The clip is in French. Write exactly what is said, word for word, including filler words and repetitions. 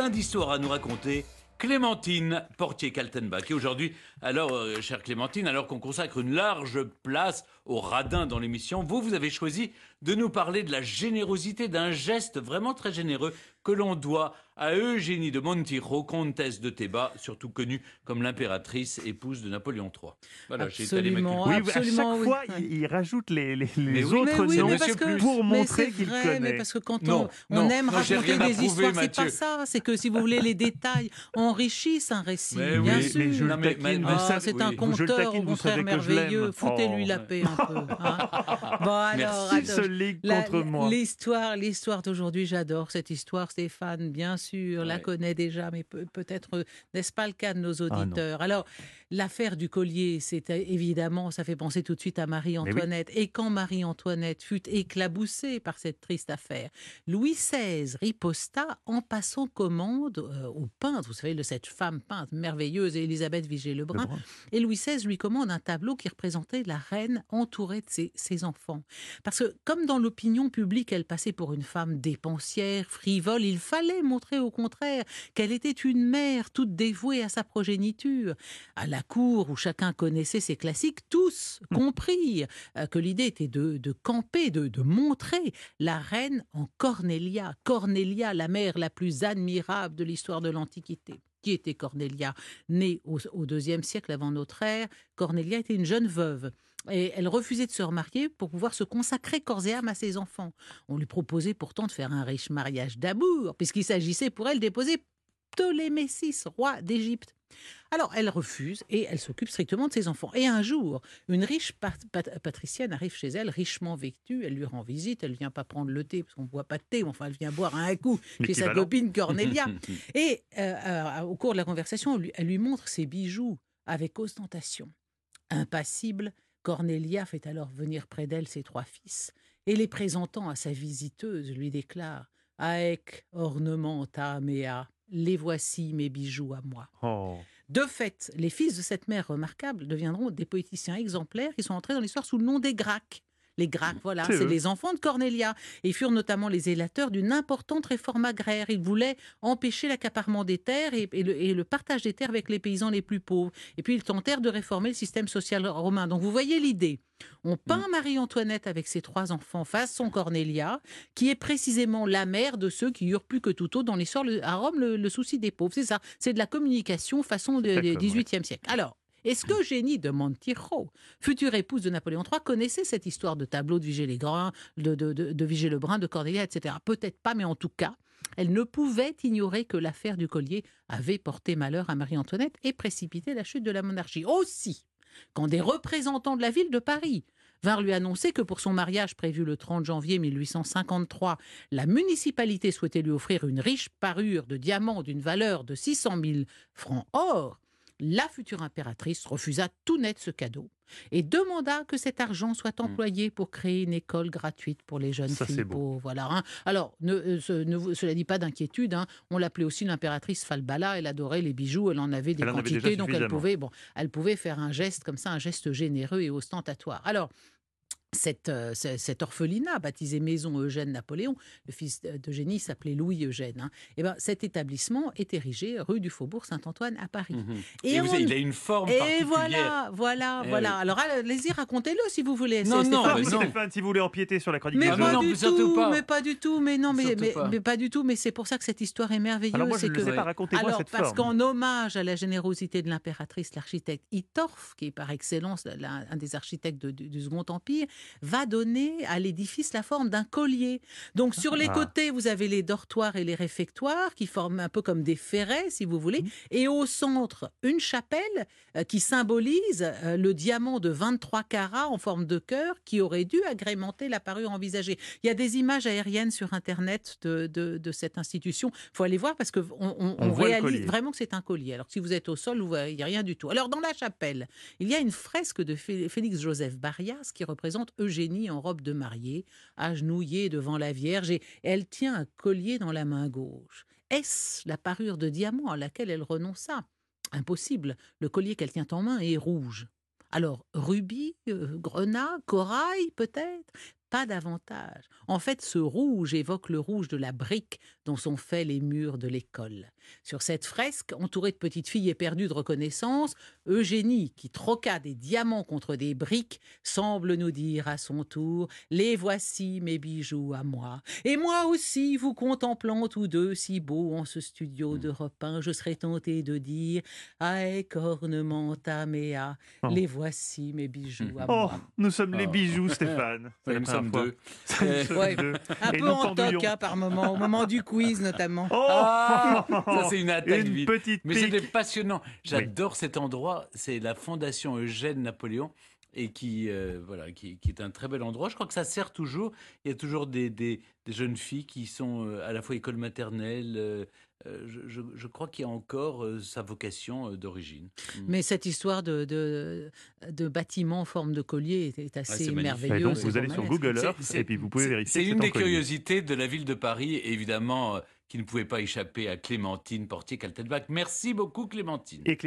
plein d'histoires à nous raconter. Clémentine Portier-Kaltenbach. Et aujourd'hui, alors, euh, chère Clémentine, alors qu'on consacre une large place au radin dans l'émission, vous, vous avez choisi de nous parler de la générosité, d'un geste vraiment très généreux que l'on doit à Eugénie de Montijo, comtesse de Théba, surtout connue comme l'impératrice, épouse de Napoléon trois. Voilà, j'ai étalé ma culture. Oui, absolument, à chaque oui. fois, il, il rajoute les, les, les Mais oui, autres mais oui, noms mais parce que, pour montrer mais qu'il vrai, connaît. Mais parce que quand Non, on, on non, aime non, j'ai raconter rien à des prouver, histoires, c'est Mathieu. pas ça. C'est que si vous voulez, les détails enrichissent un récit, Mais bien oui, sûr. mais je le Non, mais- taquine, mais- vous Ah, savez- c'est oui. un Je le conteur, taquine, au vous contraire, savez que je merveilleux. l'aime. Foutez-lui Oh. la paix un peu. Hein. Bon, alors, Il se attends, ligue la- contre moi. L'histoire, l'histoire d'aujourd'hui, j'adore cette histoire. Stéphane, bien sûr, la Ouais. connaît déjà, mais peut- peut-être euh, n'est-ce pas le cas de nos Ah, non. auditeurs. Alors, l'affaire du collier, c'est euh, évidemment, ça fait penser tout de suite à Marie-Antoinette. Et quand Marie-Antoinette fut éclaboussée par cette triste affaire, Louis seize riposta en passant commande euh, au peintre, vous savez, de cette femme peinte merveilleuse, Élisabeth Vigée-Lebrun. Lebrun. Et Louis seize lui commande un tableau qui représentait la reine entourée de ses, ses enfants. Parce que, comme dans l'opinion publique, elle passait pour une femme dépensière, frivole, il fallait montrer au contraire qu'elle était une mère toute dévouée à sa progéniture. À la cour, où chacun connaissait ses classiques, tous comprirent euh, que l'idée était de, de camper, de, de montrer la reine en Cornélia. Cornélia, la mère la plus admirable de l'histoire de l'Antiquité. Qui était Cornélia? Née au, au deuxième siècle avant notre ère, Cornélia était une jeune veuve. Et elle refusait de se remarier pour pouvoir se consacrer corps et âme à ses enfants. On lui proposait pourtant de faire un riche mariage d'amour, puisqu'il s'agissait pour elle d'épouser Ptolémée six, roi d'Égypte. Alors, elle refuse et elle s'occupe strictement de ses enfants. Et un jour, une riche pat- pat- patricienne arrive chez elle, richement vêtue. Elle lui rend visite. Elle ne vient pas prendre le thé, parce qu'on ne boit pas de thé. Enfin, elle vient boire un coup chez sa L'équivalent. copine Cornélia. Et euh, euh, au cours de la conversation, elle lui, elle lui montre ses bijoux avec ostentation. Impassible, Cornélia fait alors venir près d'elle ses trois fils. Et les présentant à sa visiteuse, lui déclare « Aec ornementa mea, les voici mes bijoux à moi ». Oh. De fait, les fils de cette mère remarquable deviendront des poéticiens exemplaires qui sont entrés dans l'histoire sous le nom des Gracques. Les Gracques, voilà, C'est c'est eux. les enfants de Cornélia. Et ils furent notamment les élateurs d'une importante réforme agraire. Ils voulaient empêcher l'accaparement des terres et, et le, et le partage des terres avec les paysans les plus pauvres. Et puis ils tentèrent de réformer le système social romain. Donc vous voyez l'idée. On peint Marie-Antoinette avec ses trois enfants façon Cornélia, qui est précisément la mère de ceux qui eurent plus que tout autre dans l'histoire le- à Rome le, le souci des pauvres. C'est ça, c'est de la communication façon du D'accord, dix-huitième siècle. Alors, est-ce que Eugénie de Montijo, future épouse de Napoléon trois, connaissait cette histoire de tableau de Vigée-Lebrun, de, de, de, de Vigée-Lebrun, de Cornélia, et cetera? Peut-être pas, mais en tout cas, elle ne pouvait ignorer que l'affaire du collier avait porté malheur à Marie-Antoinette et précipité la chute de la monarchie. Aussi, quand des représentants de la ville de Paris vinrent lui annoncer que pour son mariage prévu le trente janvier mille huit cent cinquante-trois, la municipalité souhaitait lui offrir une riche parure de diamants d'une valeur de six cent mille francs or, la future impératrice refusa tout net ce cadeau et demanda que cet argent soit employé pour créer une école gratuite pour les jeunes Ça, c'est filles beau. pauvres. Voilà, hein. Alors, ne, euh, ce- ne vous- cela dit pas d'inquiétude, hein. On l'appelait aussi l'impératrice Falbala, elle adorait les bijoux, elle en avait des Elle en avait quantités, déjà donc elle suffisamment. pouvait, bon, elle pouvait faire un geste comme ça, un geste généreux et ostentatoire. Alors, cette, euh, ce- cet orphelinat, baptisé Maison Eugène Napoléon, le fils d'Eugénie s'appelait Louis Eugène, hein. Et ben, cet établissement est érigé rue du Faubourg Saint-Antoine à Paris. Mhm. Et Et vous on- savez, il a une forme Et particulière. voilà, voilà, Eh voilà. oui. Alors, allez-y, racontez-le si vous voulez. Non, C'est- non, Stéphane. mais Ah, non. Stéphane, si vous voulez empiéter sur la chronique Mais des Ah, pas non, autres. du mais surtout tout, pas. mais pas du tout, mais non, mais, Surtout mais, pas. mais pas du tout, mais c'est pour ça que cette histoire est merveilleuse. Alors moi, je c'est ne que... le sais pas, racontez-moi Alors, cette parce forme. qu'en hommage à la générosité de l'impératrice, l'architecte Hittorf, qui est par excellence l'un- un des architectes de- du, du Second Empire, va donner à l'édifice la forme d'un collier. Donc, sur les Ah. côtés, vous avez les dortoirs et les réfectoires qui forment un peu comme des ferrets, si vous voulez. Et au centre, une chapelle euh, qui symbolise euh, le diamant de vingt-trois carats en forme de cœur qui aurait dû agrémenter la parure envisagée. Il y a des images aériennes sur Internet de, de, de cette institution. Il faut aller voir parce qu'on on, On on voit le réalise collier. vraiment que c'est un collier. Alors que si vous êtes au sol, vous voyez rien du tout. Alors, dans la chapelle, il y a une fresque de Fé- Félix-Joseph Barrias qui représente Eugénie en robe de mariée, agenouillée devant la Vierge, et elle tient un collier dans la main gauche. Est-ce la parure de diamant à laquelle elle renonça? Impossible. Le collier qu'elle tient en main est rouge. Alors, rubis, euh, grenat, corail, peut-être? Pas davantage. En fait, ce rouge évoque le rouge de la brique dont sont faits les murs de l'école. Sur cette fresque, entourée de petites filles éperdues de reconnaissance, Eugénie, qui troqua des diamants contre des briques, semble nous dire à son tour « Les voici mes bijoux à moi. Et moi aussi, vous contemplant tous deux si beaux en ce studio de Repin, je serais tenté de dire « Aec ornementa mea, Oh. les voici mes bijoux à Oh, moi. » nous sommes les Oh. bijoux, Stéphane. C'est Ouais, la nous première sommes fois. deux. Nous Euh, sommes Ouais. deux. Un Et peu nous en toc pendouillons. hein, par moment, au moment du quiz notamment. Oh, Ah, ça c'est une attaque une vite. petite Mais pique. c'était passionnant. J'adore cet endroit. C'est la Fondation Eugène Napoléon et qui, euh, voilà, qui, qui est un très bel endroit. Je crois que ça sert toujours. Il y a toujours des, des, des jeunes filles qui sont euh, à la fois école maternelle. euh, euh, je, je- je crois qu'il y a encore euh, sa vocation euh, d'origine. Mm. Mais cette histoire de, de, de bâtiment en forme de collier est, est Ah, assez c'est magnifique. Et merveilleuse. donc, vous et allez sur romanesque. Google C'est- Earth c'est- et puis vous pouvez c'est- vérifier. C'est que une en des collier. curiosités de la ville de Paris, évidemment, euh, qui ne pouvait pas échapper à Clémentine Portier-Kaltenbach. Merci beaucoup, Clémentine. Et